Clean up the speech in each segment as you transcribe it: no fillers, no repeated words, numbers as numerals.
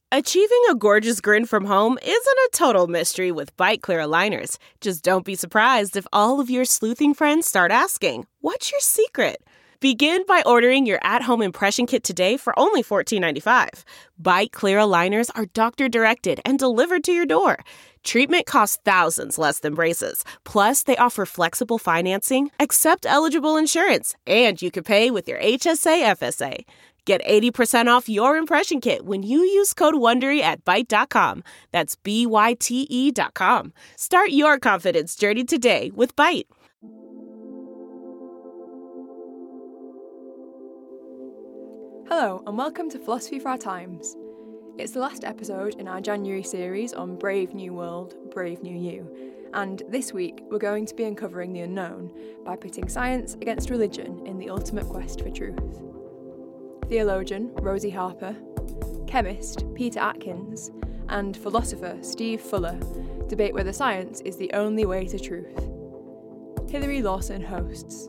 Achieving a gorgeous grin from home isn't a total mystery with Byte Clear aligners. Just don't be surprised if all of your sleuthing friends start asking, "What's your secret?" Begin by ordering your at-home impression kit today for only $14.95. Byte Clear aligners are doctor-directed and delivered to your door. Treatment costs thousands less than braces. Plus, they offer flexible financing, accept eligible insurance, and you can pay with your HSA FSA. Get 80% off your impression kit when you use code WONDERY at Byte.com. That's BYTE.com. Start your confidence journey today with Byte. Hello and welcome to Philosophy for Our Times. It's the last episode in our January series on Brave New World, Brave New You. And this week we're going to be uncovering the unknown by pitting science against religion in the ultimate quest for truth. Theologian Rosie Harper, chemist Peter Atkins, and philosopher Steve Fuller debate whether science is the only way to truth. Hilary Lawson hosts.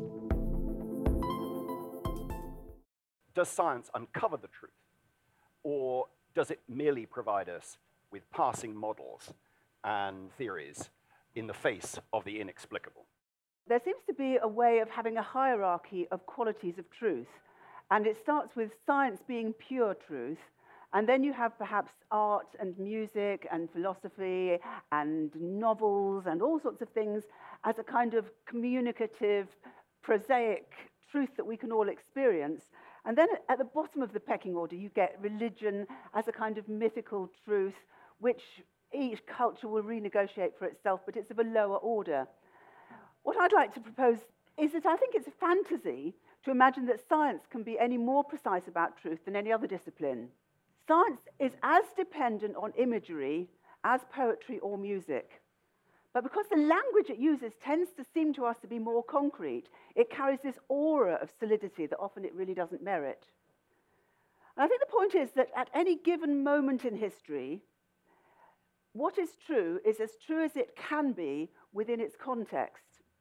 Does science uncover the truth, or does it merely provide us with passing models and theories in the face of the inexplicable? There seems to be a way of having a hierarchy of qualities of truth. And it starts with science being pure truth, and then you have perhaps art and music and philosophy and novels and all sorts of things as a kind of communicative, prosaic truth that we can all experience. And then at the bottom of the pecking order, you get religion as a kind of mythical truth, which each culture will renegotiate for itself, but it's of a lower order. What I'd like to propose is that I think it's a fantasy to imagine that science can be any more precise about truth than any other discipline. Science is as dependent on imagery as poetry or music. But because the language it uses tends to seem to us to be more concrete, it carries this aura of solidity that often it really doesn't merit. And I think the point is that at any given moment in history, what is true is as true as it can be within its context.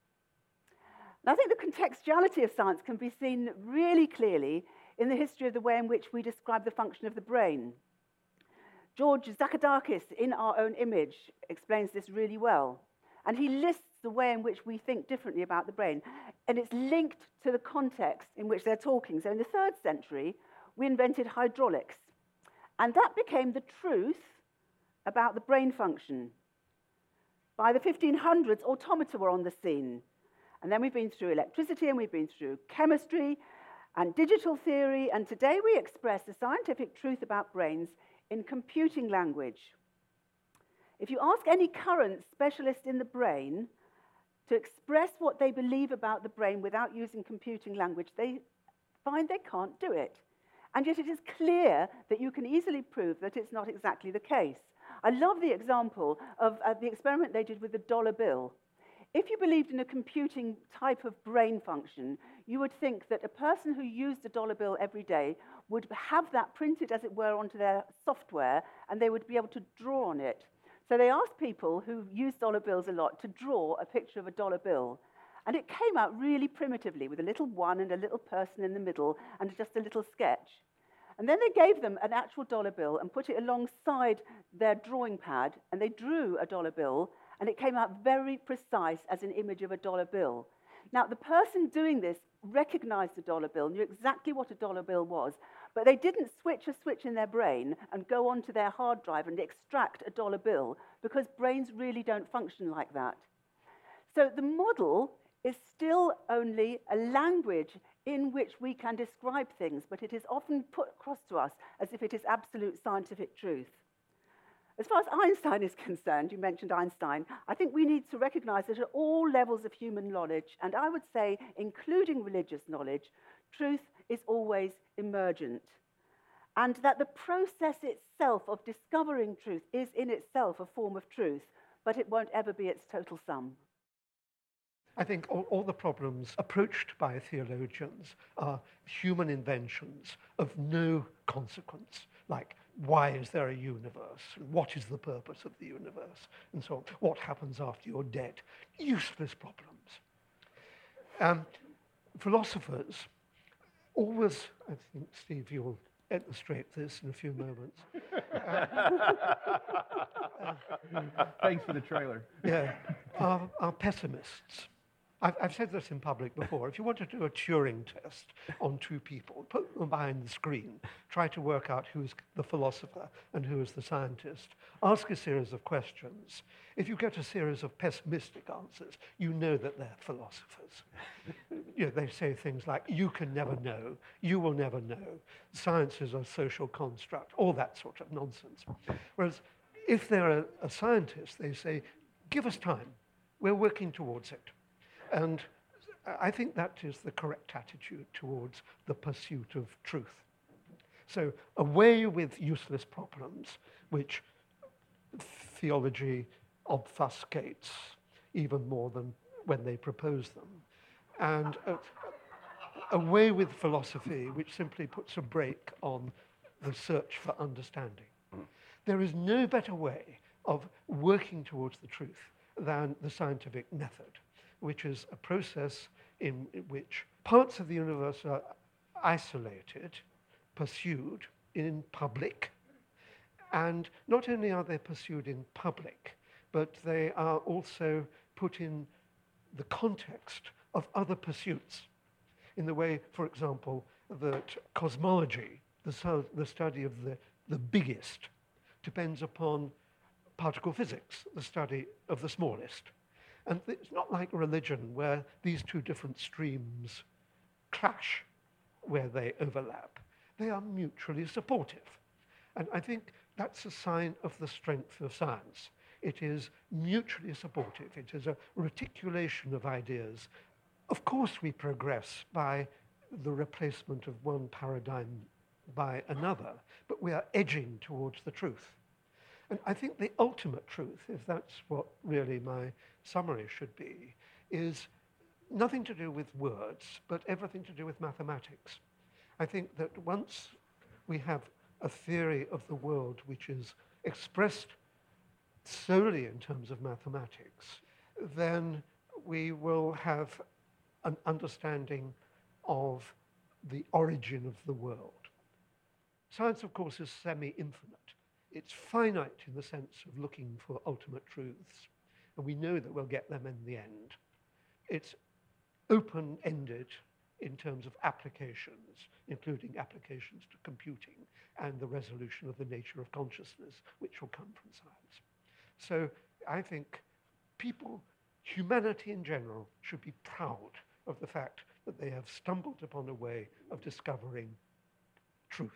And I think the contextuality of science can be seen really clearly in the history of the way in which we describe the function of the brain. George Zachadakis, in Our Own Image, explains this really well. And he lists the way in which we think differently about the brain. And it's linked to the context in which they're talking. So in the 3rd century, we invented hydraulics. And that became the truth about the brain function. By the 1500s, automata were on the scene. And then we've been through electricity, and we've been through chemistry and digital theory, and today we express the scientific truth about brains in computing language. If you ask any current specialist in the brain to express what they believe about the brain without using computing language, they find they can't do it. And yet it is clear that you can easily prove that it's not exactly the case. I love the example of the experiment they did with the dollar bill. If you believed in a computing type of brain function, you would think that a person who used a dollar bill every day would have that printed, as it were, onto their software, and they would be able to draw on it. So they asked people who use dollar bills a lot to draw a picture of a dollar bill. And it came out really primitively, with a little one and a little person in the middle, and just a little sketch. And then they gave them an actual dollar bill and put it alongside their drawing pad, and they drew a dollar bill, and it came out very precise as an image of a dollar bill. Now, the person doing this recognized the dollar bill, knew exactly what a dollar bill was, but they didn't switch a switch in their brain and go onto their hard drive and extract a dollar bill, because brains really don't function like that. So the model is still only a language in which we can describe things, but it is often put across to us as if it is absolute scientific truth. As far as Einstein is concerned, you mentioned Einstein, I think we need to recognize that at all levels of human knowledge, and I would say including religious knowledge, truth is always emergent. And that the process itself of discovering truth is in itself a form of truth, but it won't ever be its total sum. I think all the problems approached by theologians are human inventions of no consequence, like why is there a universe? What is the purpose of the universe? And so on. What happens after you're dead? Useless problems. Philosophers always, I think, Steve, you'll illustrate this in a few moments. Thanks for the trailer. Yeah, are pessimists. I've said this in public before. If you want to do a Turing test on two people, put them behind the screen, try to work out who's the philosopher and who is the scientist. Ask a series of questions. If you get a series of pessimistic answers, you know that they're philosophers. They say things like, you can never know, you will never know, science is a social construct, all that sort of nonsense. Whereas if they're a scientist, they say, give us time, we're working towards it. And I think that is the correct attitude towards the pursuit of truth. So away with useless problems, which theology obfuscates even more than when they propose them, and away with philosophy, which simply puts a brake on the search for understanding. There is no better way of working towards the truth than the scientific method, which is a process in which parts of the universe are isolated, pursued in public, and not only are they pursued in public, but they are also put in the context of other pursuits, in the way, for example, that cosmology, the study of the biggest, depends upon particle physics, the study of the smallest. And it's not like religion, where these two different streams clash where they overlap. They are mutually supportive. And I think that's a sign of the strength of science. It is mutually supportive. It is a reticulation of ideas. Of course, we progress by the replacement of one paradigm by another, but we are edging towards the truth. And I think the ultimate truth, if that's what really my summary should be, is nothing to do with words, but everything to do with mathematics. I think that once we have a theory of the world which is expressed solely in terms of mathematics, then we will have an understanding of the origin of the world. Science, of course, is semi-infinite. It's finite in the sense of looking for ultimate truths, and we know that we'll get them in the end. It's open-ended in terms of applications, including applications to computing and the resolution of the nature of consciousness, which will come from science. So I think humanity in general, should be proud of the fact that they have stumbled upon a way of discovering truth.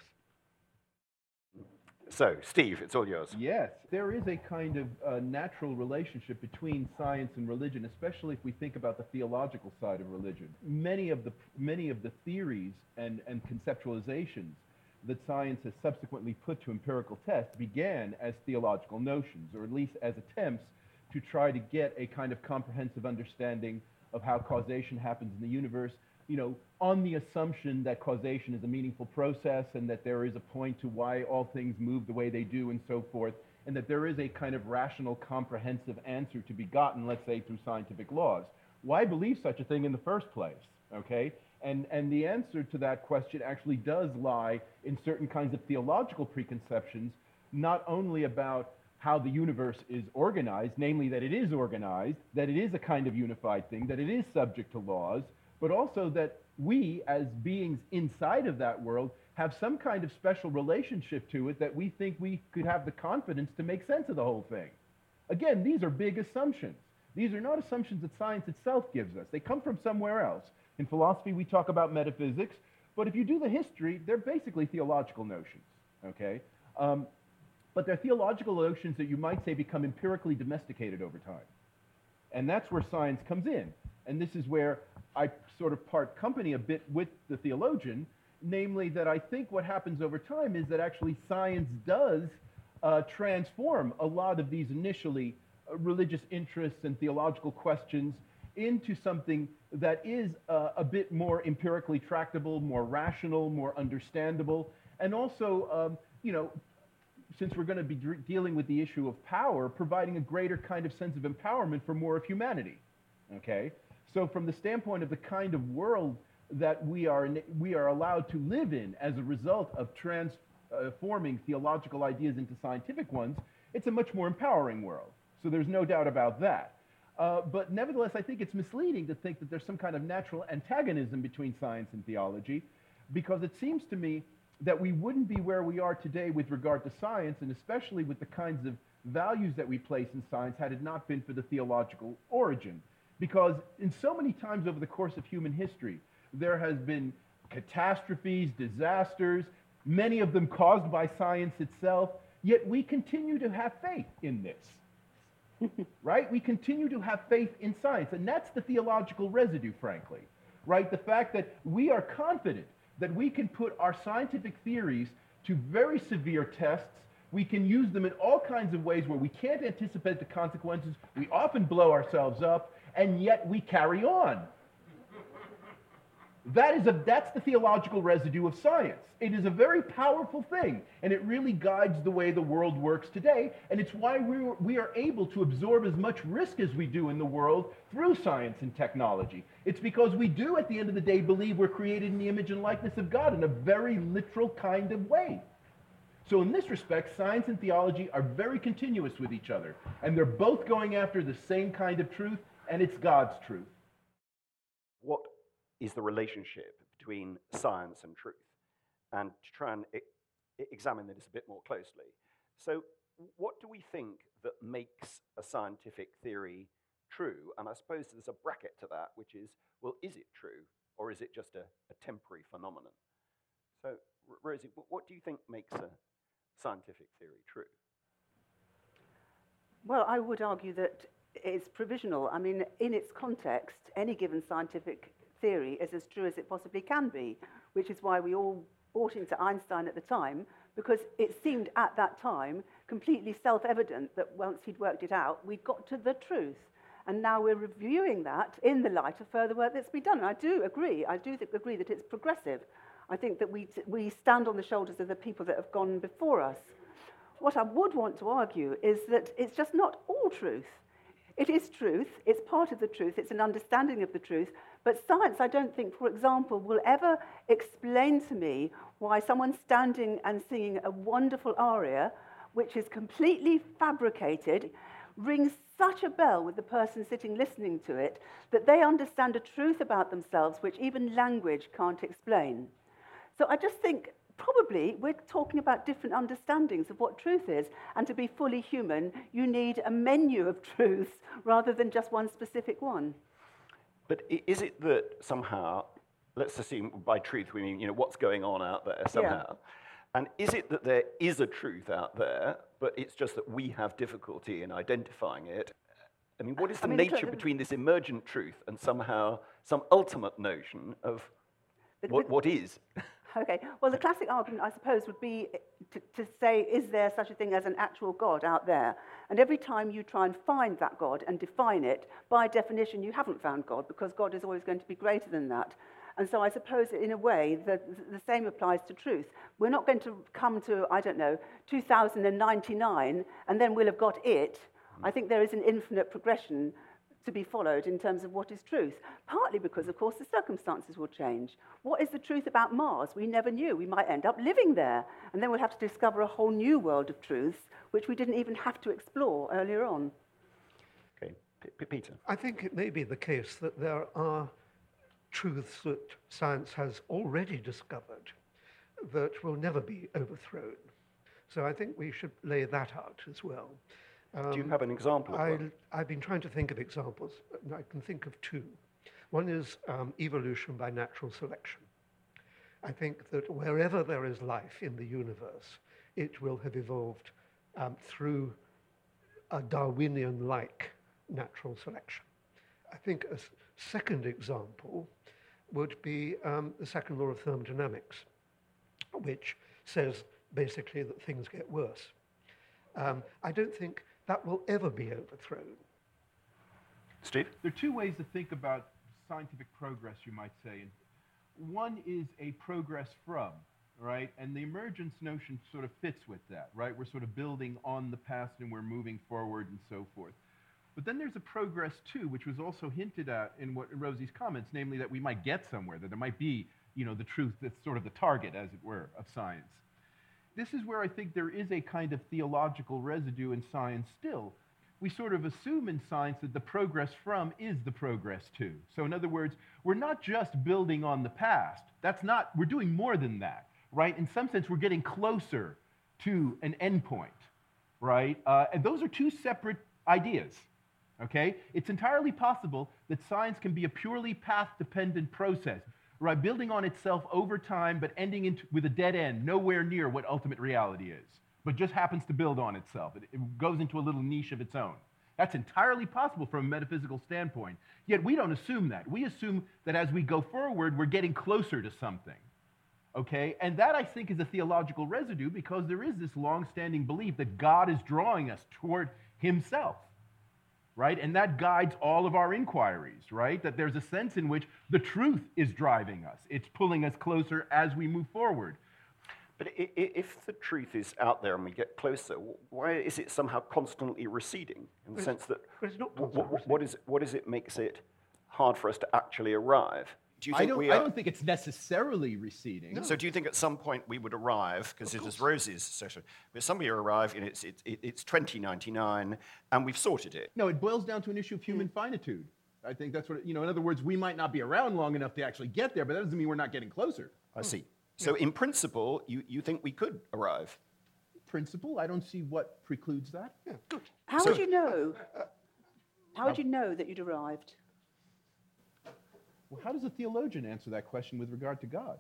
So, Steve, it's all yours. Yes, there is a kind of natural relationship between science and religion, especially if we think about the theological side of religion. Many of the theories and conceptualizations that science has subsequently put to empirical test began as theological notions, or at least as attempts to try to get a kind of comprehensive understanding of how causation happens in the universe, on the assumption that causation is a meaningful process and that there is a point to why all things move the way they do and so forth, and that there is a kind of rational, comprehensive answer to be gotten, let's say, through scientific laws. Why believe such a thing in the first place, okay? And the answer to that question actually does lie in certain kinds of theological preconceptions, not only about how the universe is organized, namely that it is organized, that it is a kind of unified thing, that it is subject to laws, but also that we, as beings inside of that world, have some kind of special relationship to it that we think we could have the confidence to make sense of the whole thing. Again, these are big assumptions. These are not assumptions that science itself gives us. They come from somewhere else. In philosophy, we talk about metaphysics, but if you do the history, they're basically theological notions, okay? But they're theological notions that you might say become empirically domesticated over time. And that's where science comes in. And this is where I sort of part company a bit with the theologian, namely that I think what happens over time is that actually science does transform a lot of these initially religious interests and theological questions into something that is a bit more empirically tractable, more rational, more understandable, and also, since we're going to be dealing with the issue of power, providing a greater kind of sense of empowerment for more of humanity, okay? So from the standpoint of the kind of world that we are allowed to live in as a result of transforming theological ideas into scientific ones, it's a much more empowering world. So there's no doubt about that. But nevertheless, I think it's misleading to think that there's some kind of natural antagonism between science and theology, because it seems to me that we wouldn't be where we are today with regard to science, and especially with the kinds of values that we place in science, had it not been for the theological origin. Because in so many times over the course of human history, there has been catastrophes, disasters, many of them caused by science itself, yet we continue to have faith in this. Right? We continue to have faith in science, and that's the theological residue, frankly. Right? The fact that we are confident that we can put our scientific theories to very severe tests. We can use them in all kinds of ways where we can't anticipate the consequences. We often blow ourselves up, and yet we carry on. That's the theological residue of science. It is a very powerful thing, and it really guides the way the world works today, and it's why we are able to absorb as much risk as we do in the world through science and technology. It's because we do, at the end of the day, believe we're created in the image and likeness of God in a very literal kind of way. So in this respect, science and theology are very continuous with each other, and they're both going after the same kind of truth, and it's God's truth. What is the relationship between science and truth? And to try and examine this a bit more closely. So what do we think that makes a scientific theory true? And I suppose there's a bracket to that, which is, well, is it true, or is it just a temporary phenomenon? So, Rosie, what do you think makes a scientific theory true? Well, I would argue that it's provisional. I mean, in its context, any given scientific theory is as true as it possibly can be, which is why we all bought into Einstein at the time, because it seemed at that time completely self-evident that once he'd worked it out, we'd got to the truth. And now we're reviewing that in the light of further work that's been done. And I do agree that it's progressive. I think that we stand on the shoulders of the people that have gone before us. What I would want to argue is that it's just not all truth. It is truth, it's part of the truth, it's an understanding of the truth, but science, I don't think, for example, will ever explain to me why someone standing and singing a wonderful aria, which is completely fabricated, rings such a bell with the person sitting listening to it, that they understand a truth about themselves which even language can't explain. So I just think probably we're talking about different understandings of what truth is, and to be fully human, you need a menu of truths rather than just one specific one. But is it that somehow, let's assume by truth we mean, what's going on out there somehow, yeah. And is it that there is a truth out there, but it's just that we have difficulty in identifying it? I mean, what is the nature between this emergent truth and somehow some ultimate notion of what is? Okay, well, the classic argument, I suppose, would be to say, is there such a thing as an actual God out there? And every time you try and find that God and define it, by definition, you haven't found God, because God is always going to be greater than that. And so I suppose, in a way, the same applies to truth. We're not going to come to, 2099, and then we'll have got it. I think there is an infinite progression to be followed in terms of what is truth, partly because, of course, the circumstances will change. What is the truth about Mars? We never knew. We might end up living there, and then we'll have to discover a whole new world of truths, which we didn't even have to explore earlier on. Okay, Peter. I think it may be the case that there are truths that science has already discovered that will never be overthrown. So I think we should lay that out as well. Do you have an example of one? I've been trying to think of examples, and I can think of two. One is evolution by natural selection. I think that wherever there is life in the universe, it will have evolved through a Darwinian-like natural selection. I think a second example would be the second law of thermodynamics, which says basically that things get worse. I don't think that will ever be overthrown. Steve? There are two ways to think about scientific progress, you might say. And one is a progress from, right? And the emergence notion sort of fits with that, right? We're sort of building on the past and we're moving forward and so forth. But then there's a progress too, which was also hinted at in Rosie's comments, namely that we might get somewhere, that there might be, the truth that's sort of the target, as it were, of science. This is where I think there is a kind of theological residue in science still. We sort of assume in science that the progress from is the progress to. So in other words, we're not just building on the past. We're doing more than that, right? In some sense, we're getting closer to an endpoint, right? And those are two separate ideas, okay? It's entirely possible that science can be a purely path-dependent process, right? Building on itself over time, but ending with a dead end, nowhere near what ultimate reality is, but just happens to build on itself. It goes into a little niche of its own. That's entirely possible from a metaphysical standpoint. Yet we don't assume that. We assume that as we go forward, we're getting closer to something. Okay? And that, I think, is a theological residue because there is this long-standing belief that God is drawing us toward himself, right? And that guides all of our inquiries, right? That there's a sense in which the truth is driving us. It's pulling us closer as we move forward. But if the truth is out there and we get closer, why is it somehow constantly receding? In the sense that, it's not constantly what is it makes it hard for us to actually arrive? Do you think I don't think it's necessarily receding. No. So do you think at some point we would arrive, because it is Rosie's session, but somebody arrive, and it's 2099, and we've sorted it? No, it boils down to an issue of human finitude. I think that's what, in other words, we might not be around long enough to actually get there, but that doesn't mean we're not getting closer. I see. So in principle, you think we could arrive? Principle, I don't see what precludes that. Yeah, good. How would you know? How would you know that you'd arrived? Well, how does a theologian answer that question with regard to God?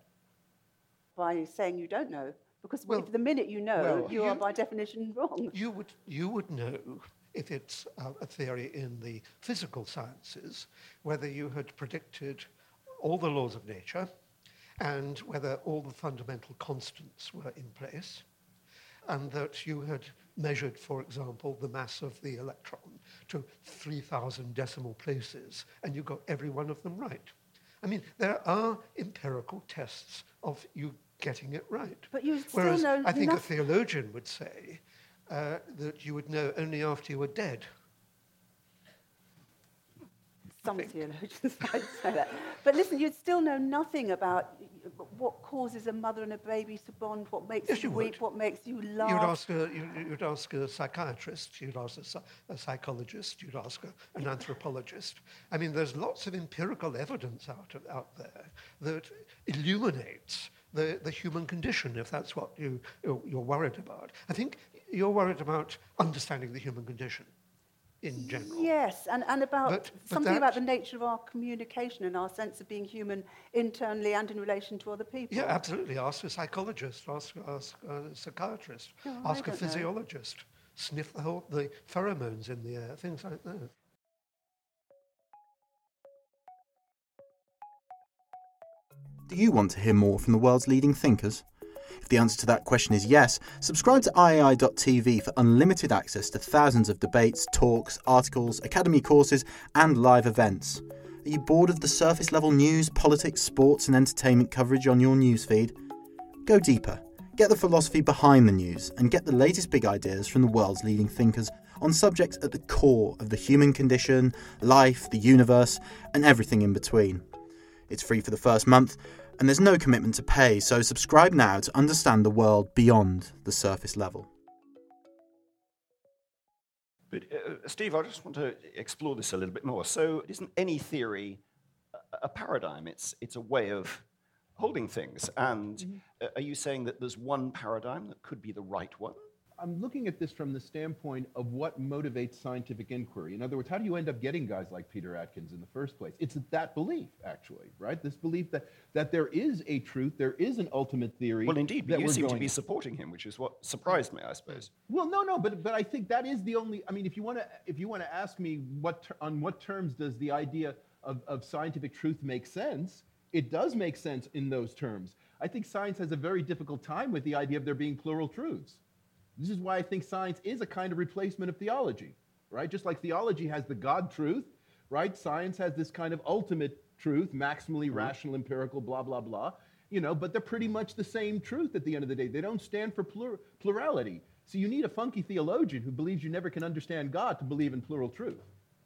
By saying you don't know. Because Well, if the minute you know, well, you are by definition wrong. You would know if it's a theory in the physical sciences, whether you had predicted all the laws of nature and whether all the fundamental constants were in place, and that you had measured, for example, the mass of the electron to 3,000 decimal places, and you got every one of them right. I mean, there are empirical tests of you getting it right. But you still Whereas know I think a enough. theologian would say that you would know only after you were dead. Some theologians might say that. But listen, you'd still know nothing about what causes a mother and a baby to bond, what makes Yes, you you weep, would. what makes you laugh. You'd ask a psychiatrist, you'd ask a psychologist, you'd ask an anthropologist. I mean, there's lots of empirical evidence out there that illuminates the human condition, if that's what you're worried about. I think you're worried about understanding the human condition in general. Yes, and about But something about the nature of our communication and our sense of being human internally and in relation to other people. Yeah, absolutely. Ask a psychologist, ask a psychiatrist, No, I ask a don't know. physiologist, sniff the pheromones in the air, things like that. Do you want to hear more from the world's leading thinkers? If the answer to that question is yes, subscribe to IAI.tv for unlimited access to thousands of debates, talks, articles, academy courses, and live events. Are you bored of the surface level news, politics, sports, and entertainment coverage on your newsfeed? Go deeper. Get the philosophy behind the news and get the latest big ideas from the world's leading thinkers on subjects at the core of the human condition, life, the universe, and everything in between. It's free for the first month, and there's no commitment to pay, so subscribe now to understand the world beyond the surface level. But Steve, I just want to explore this a little bit more. So isn't any theory a paradigm? It's a way of holding things. And are you saying that there's one paradigm that could be the right one? I'm looking at this from the standpoint of what motivates scientific inquiry. In other words, how do you end up getting guys like Peter Atkins in the first place? It's that belief, actually, right? This belief that there is a truth, there is an ultimate theory. Well, indeed, but you seem to be supporting him, which is what surprised me, I suppose. Well, no, but I think that is the only. I mean, if you want to ask me on what terms does the idea of scientific truth make sense, it does make sense in those terms. I think science has a very difficult time with the idea of there being plural truths. This is why I think science is a kind of replacement of theology, right? Just like theology has the God truth, right? Science has this kind of ultimate truth, maximally rational, empirical, blah, blah, blah, but they're pretty much the same truth at the end of the day. They don't stand for plurality. So you need a funky theologian who believes you never can understand God to believe in plural truth.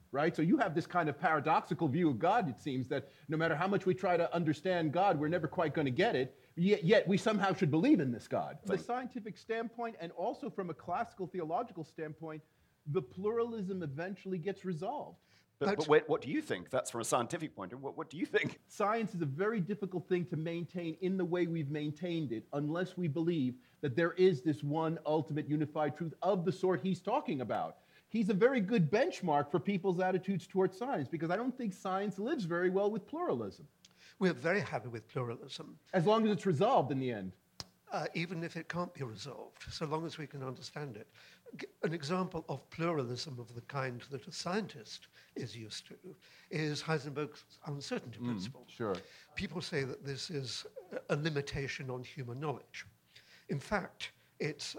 right? So you have this kind of paradoxical view of God, it seems, that no matter how much we try to understand God, we're never quite going to get it, yet we somehow should believe in this God. From a scientific standpoint, and also from a classical theological standpoint, the pluralism eventually gets resolved. But what do you think? That's from a scientific point of view. What do you think? Science is a very difficult thing to maintain in the way we've maintained it, unless we believe that there is this one ultimate unified truth of the sort he's talking about. He's a very good benchmark for people's attitudes towards science, because I don't think science lives very well with pluralism. We're very happy with pluralism. As long as it's resolved in the end. Even if it can't be resolved, so long as we can understand it. An example of pluralism of the kind that a scientist is used to is Heisenberg's uncertainty principle. Sure. People say that this is a limitation on human knowledge. In fact, it's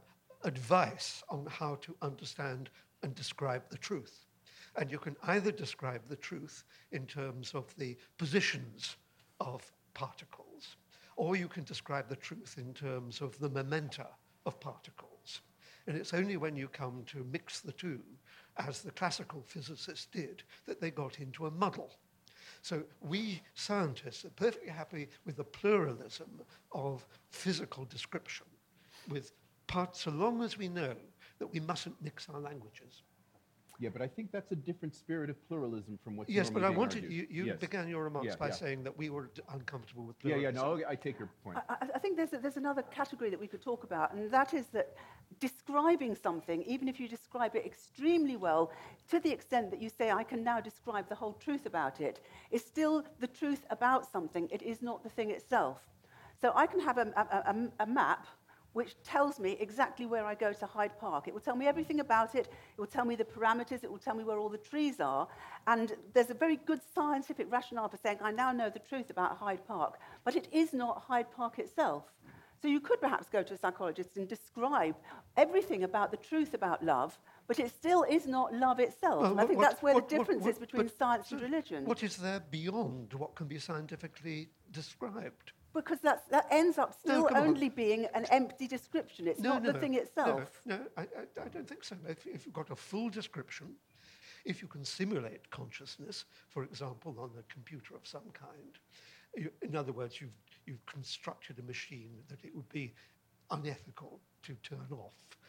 advice on how to understand and describe the truth. And you can either describe the truth in terms of the positions of particles, or you can describe the truth in terms of the momenta of particles. And it's only when you come to mix the two, as the classical physicists did, that they got into a muddle. So we scientists are perfectly happy with the pluralism of physical description, with parts, so long as we know that we mustn't mix our languages. Yeah, but I think that's a different spirit of pluralism from what's Yes, but I normally being wanted, argued. you Yes. began your remarks by Yeah. saying that we were uncomfortable with Yeah, pluralism. no, I take your point. I think there's another category that we could talk about, and that is that describing something, even if you describe it extremely well, to the extent that you say, I can now describe the whole truth about it, is still the truth about something. It is not the thing itself. So I can have a map which tells me exactly where I go to Hyde Park. It will tell me everything about it. It will tell me the parameters. It will tell me where all the trees are. And there's a very good scientific rationale for saying, I now know the truth about Hyde Park. But it is not Hyde Park itself. So you could perhaps go to a psychologist and describe everything about the truth about love, but it still is not love itself. Well, and I think that's where the difference is between but science and religion. What is there beyond what can be scientifically described? Because that ends up still come on. only being an empty description. It's not the thing itself. No, I don't think so. If you've got a full description, if you can simulate consciousness, for example, on a computer of some kind, in other words, you've constructed a machine that it would be unethical to turn off,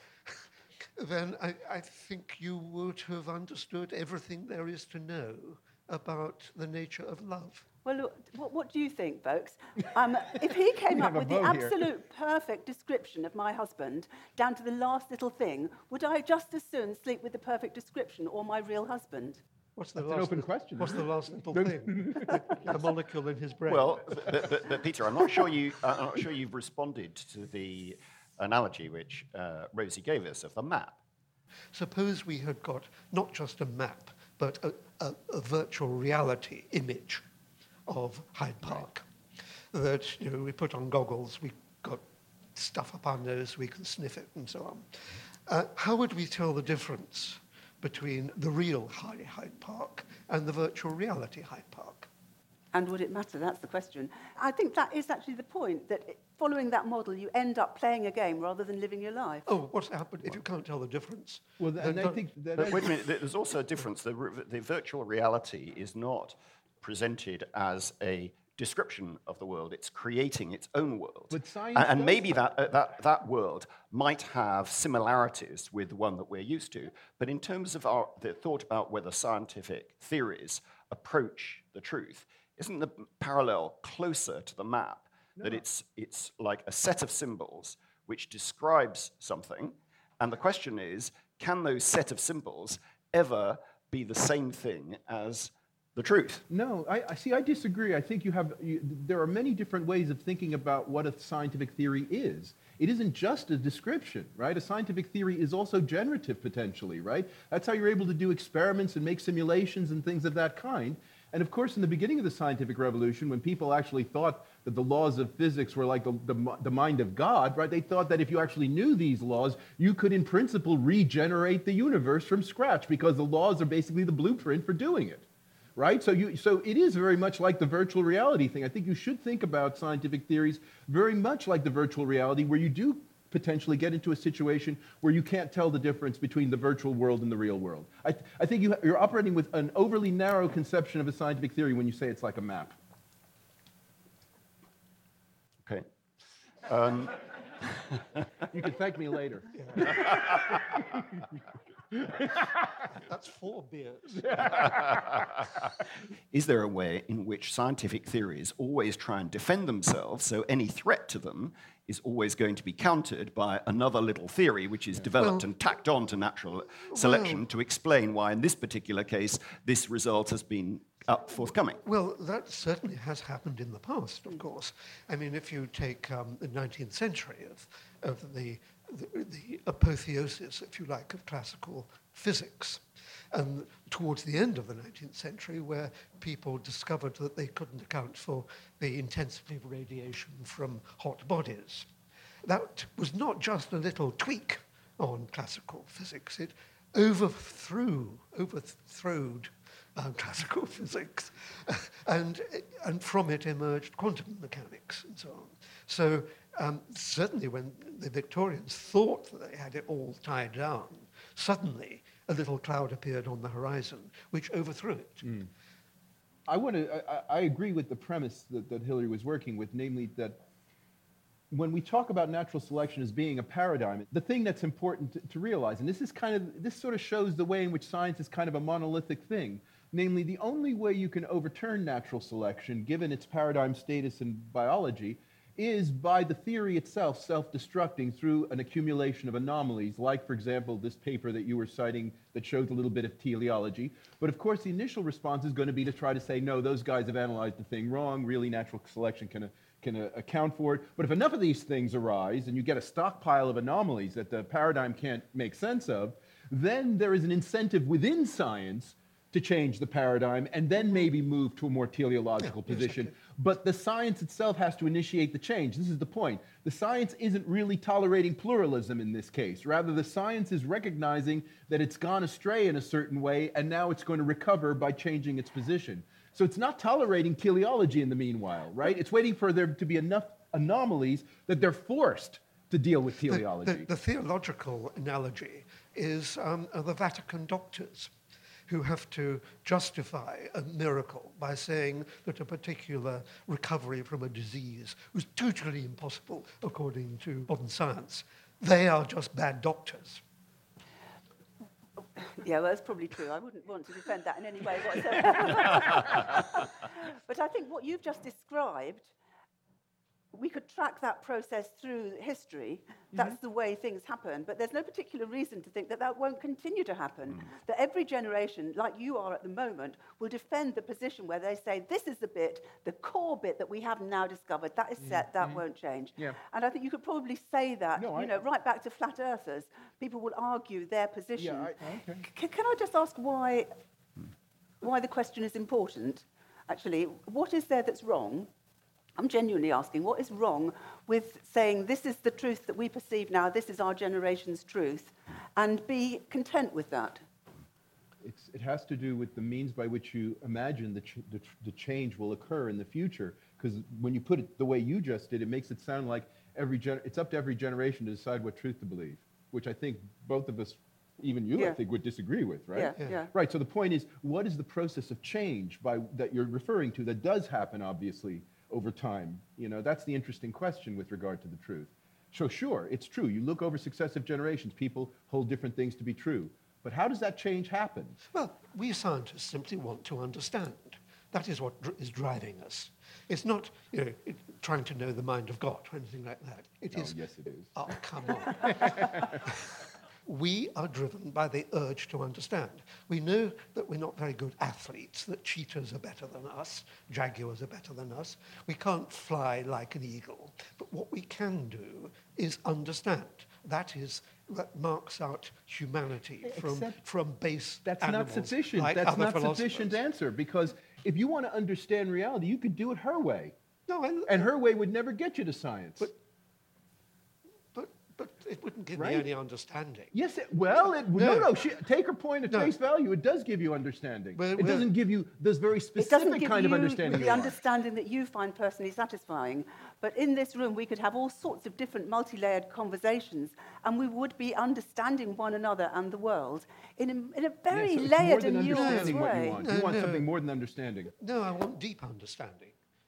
then I think you would have understood everything there is to know about the nature of love. Well, look, what do you think, folks? If he came up with the absolute perfect description of my husband, down to the last little thing, would I just as soon sleep with the perfect description or my real husband? What's the That's an open question. What's the last little thing? The molecule in his brain. Well, but Peter, I'm not sure you've responded to the analogy which Rosie gave us of the map. Suppose we had got not just a map, but a virtual reality image of Hyde Park. That we put on goggles, we got stuff up our nose, we can sniff it, and so on. How would we tell the difference between the real Hyde Park and the virtual reality Hyde Park? And would it matter? That's the question. I think that is actually the point, that following that model, you end up playing a game rather than living your life. Oh, what's happened if you can't tell the difference? Well, and I think that... But wait a minute, there's also a difference. The virtual reality is not presented as a description of the world. It's creating its own world. But science and maybe that world might have similarities with the one that we're used to. But in terms of the thought about whether scientific theories approach the truth, isn't the parallel closer to the map? No. That it's like a set of symbols which describes something, and the question is, can those set of symbols ever be the same thing as the truth? No, I disagree. I think there are many different ways of thinking about what a scientific theory is. It isn't just a description, right? A scientific theory is also generative, potentially, right? That's how you're able to do experiments and make simulations and things of that kind. And of course, in the beginning of the scientific revolution, when people actually thought that the laws of physics were like the mind of God, right? They thought that if you actually knew these laws, you could, in principle, regenerate the universe from scratch, because the laws are basically the blueprint for doing it, right? So it is very much like the virtual reality thing. I think you should think about scientific theories very much like the virtual reality, where you do potentially get into a situation where you can't tell the difference between the virtual world and the real world. I think you're operating with an overly narrow conception of a scientific theory when you say it's like a map. Okay. You can thank me later. That's 4 beers. Is there a way in which scientific theories always try and defend themselves, so any threat to them is always going to be countered by another little theory which is developed and tacked on to natural selection to explain why, in this particular case, this result has been forthcoming? Well, that certainly has happened in the past, of course. I mean, if you take the 19th century of the apotheosis, if you like, of classical physics, and towards the end of the 19th century, where people discovered that they couldn't account for the intensity of radiation from hot bodies. That was not just a little tweak on classical physics. It overthrowed classical physics, and from it emerged quantum mechanics and so on. So certainly when the Victorians thought that they had it all tied down, suddenly a little cloud appeared on the horizon which overthrew it. Mm. I agree with the premise that Hilary was working with, namely that when we talk about natural selection as being a paradigm, the thing that's important to realize, and this sort of shows the way in which science is kind of a monolithic thing, namely the only way you can overturn natural selection, given its paradigm status in biology, is by the theory itself self-destructing through an accumulation of anomalies, like, for example, this paper that you were citing that shows a little bit of teleology. But of course, the initial response is going to be to try to say, no, those guys have analyzed the thing wrong, really natural selection can account for it. But if enough of these things arise and you get a stockpile of anomalies that the paradigm can't make sense of, then there is an incentive within science to change the paradigm and then maybe move to a more teleological position. Exactly. But the science itself has to initiate the change. This is the point. The science isn't really tolerating pluralism in this case. Rather, the science is recognizing that it's gone astray in a certain way and now it's going to recover by changing its position. So it's not tolerating teleology in the meanwhile, right? It's waiting for there to be enough anomalies that they're forced to deal with teleology. The theological analogy is the Vatican doctors, who have to justify a miracle by saying that a particular recovery from a disease was totally impossible according to modern science. They are just bad doctors. Yeah, well, that's probably true. I wouldn't want to defend that in any way whatsoever. But I think what you've just described, we could track that process through history. That's the way things happen. But there's no particular reason to think that that won't continue to happen. That every generation, like you are at the moment, will defend the position where they say, this is the bit, the core bit that we have now discovered, that is set, that won't change. Yeah. And I think you could probably say that, right back to flat earthers. People will argue their position. Yeah, okay. Can I just ask why the question is important? Actually, what is there that's wrong? I'm genuinely asking, what is wrong with saying this is the truth that we perceive now, this is our generation's truth, and be content with that? It has to do with the means by which you imagine the change will occur in the future, because when you put it the way you just did, it makes it sound like it's up to every generation to decide what truth to believe, which I think both of us, even you, I think, would disagree with, right? Yeah. Right, so the point is, what is the process of change that you're referring to that does happen, obviously, over time? That's the interesting question with regard to the truth. So sure, it's true. You look over successive generations, people hold different things to be true. But how does that change happen? Well, we scientists simply want to understand. That is what is driving us. It's not trying to know the mind of God or anything like that. Yes, it is. Oh, come on. We are driven by the urge to understand. We know that we're not very good athletes, that cheetahs are better than us, jaguars are better than us. We can't fly like an eagle. But what we can do is understand. That marks out humanity from base That's animals. Not sufficient. Like That's not philosophers. Sufficient answer, because if you want to understand reality, you could do it her way. No, and her way would never get you to science. But it wouldn't give Right. me any understanding. Yes, take her point at No. face value. It does give you understanding. Well, it doesn't give you this very It doesn't specific give kind of you understanding. the you want. understanding that you find personally satisfying. But in this room, we could have all sorts of different multi-layered conversations, and we would be understanding one another and the world in a very So it's layered more than and nuanced understanding what you way. want. No, You want no. something more than understanding. No, I want deep understanding.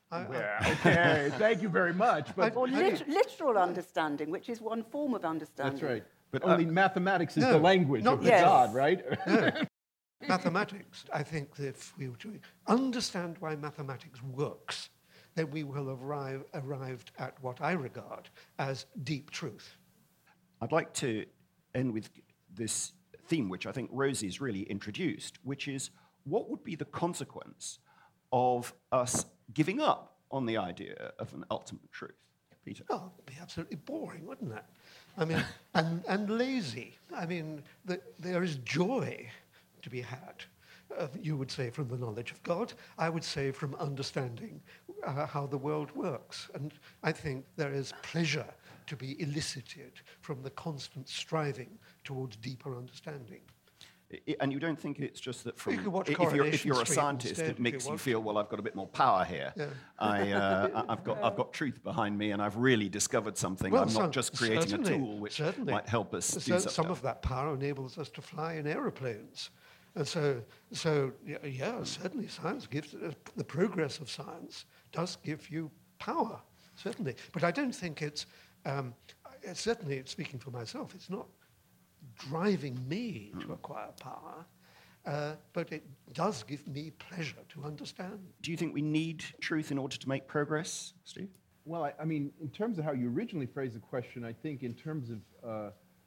Okay, thank you very much. But Or literal understanding, which is one form of understanding. that's right. But, But only mathematics is no, the language not of the Yes. God, right? Mathematics, I think that if we were to understand why mathematics works, then we will have arrived at what I regard as deep truth. I'd like to end with this theme, which I think Rosie's really introduced, which is what would be the consequence of us giving up on the idea of an ultimate truth? Peter? Oh, it'd be absolutely boring, wouldn't it? I mean, and lazy. I mean, there is joy to be had, you would say, from the knowledge of God. I would say from understanding how the world works. And I think there is pleasure to be elicited from the constant striving towards deeper understanding. And you don't think it's just that from You could watch if Coronation you're a Street scientist, instead, it if you makes you want. feel, well, I've got a bit more power here. Yeah. I've got truth behind me, and I've really discovered something. I'm not just creating a tool which might help us do So some some stuff. of that power enables us to fly in aeroplanes. And so yeah, certainly science gives, the progress of science does give you power, certainly. But I don't think it's certainly, speaking for myself, it's not driving me to acquire power, but it does give me pleasure to understand. Do you think we need truth in order to make progress, Steve? Well, I mean, in terms of how you originally phrased the question, I think in terms of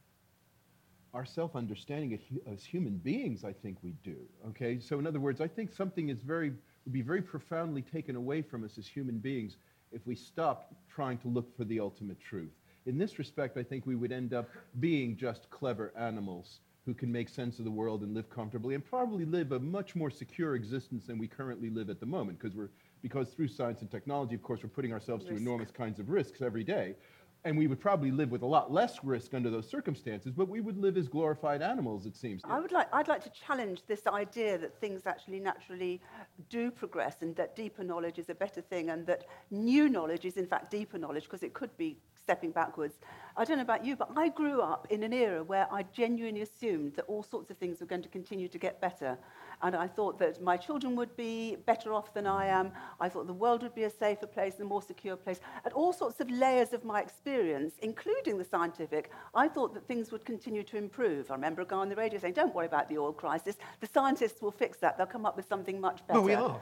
our self-understanding as human beings, I think we do. Okay, so in other words, I think something would be very profoundly taken away from us as human beings if we stopped trying to look for the ultimate truth. In this respect, I think we would end up being just clever animals who can make sense of the world and live comfortably and probably live a much more secure existence than we currently live at the moment, because through science and technology, of course, we're putting ourselves to enormous kinds of risks every day. And we would probably live with a lot less risk under those circumstances, but we would live as glorified animals, it seems. I'd like to challenge this idea that things actually naturally do progress and that deeper knowledge is a better thing and that new knowledge is in fact deeper knowledge because it could be stepping backwards. I don't know about you, but I grew up in an era where I genuinely assumed that all sorts of things were going to continue to get better. And I thought that my children would be better off than I am. I thought the world would be a safer place and a more secure place. At all sorts of layers of my experience, including the scientific, I thought that things would continue to improve. I remember a guy on the radio saying, don't worry about the oil crisis. The scientists will fix that. They'll come up with something much better. Well, we are.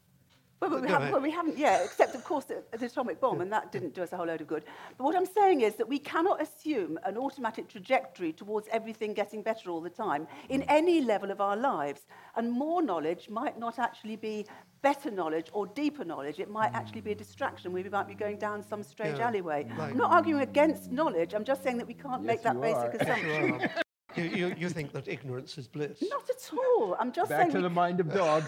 But we haven't yet, except, of course, the atomic bomb, and that didn't do us a whole load of good. But what I'm saying is that we cannot assume an automatic trajectory towards everything getting better all the time in any level of our lives. And more knowledge might not actually be better knowledge or deeper knowledge. It might actually be a distraction. We might be going down some strange alleyway. I'm not arguing against knowledge. I'm just saying that we can't make that basic assumption. You think that ignorance is bliss? Not at all. I'm just Back saying to the mind of dog.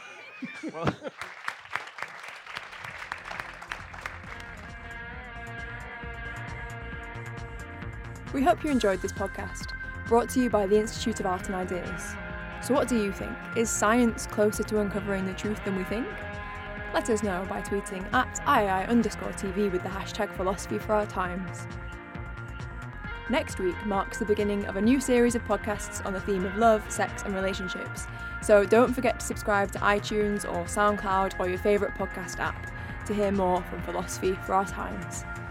We hope you enjoyed this podcast, brought to you by the Institute of Art and Ideas. So what do you think? Is science closer to uncovering the truth than we think? Let us know by tweeting at @II_TV with the hashtag philosophy for our times. Next week marks the beginning of a new series of podcasts on the theme of love, sex and relationships. So don't forget to subscribe to iTunes or SoundCloud or your favourite podcast app to hear more from Philosophy for Our Times.